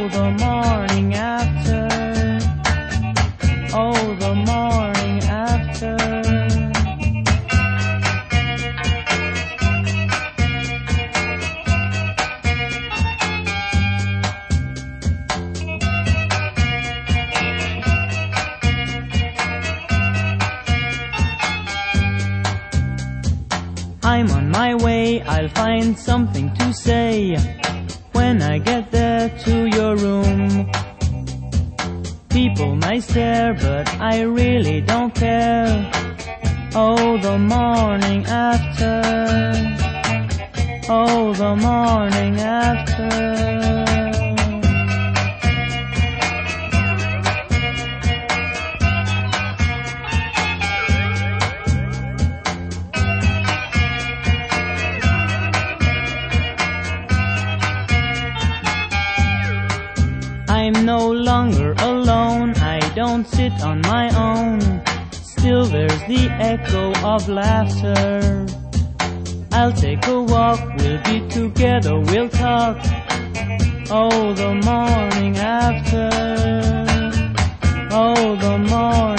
the morning after. Oh, the morning after. I'm on my way, I'll find something to say when I get there to your room. People may stare, but I really don't care. Oh, the morning after. Oh, the morning after. I'm no longer alone, I don't sit on my own. Still there's the echo of laughter. I'll take a walk, we'll be together, we'll talk. Oh, the morning after. Oh, the morning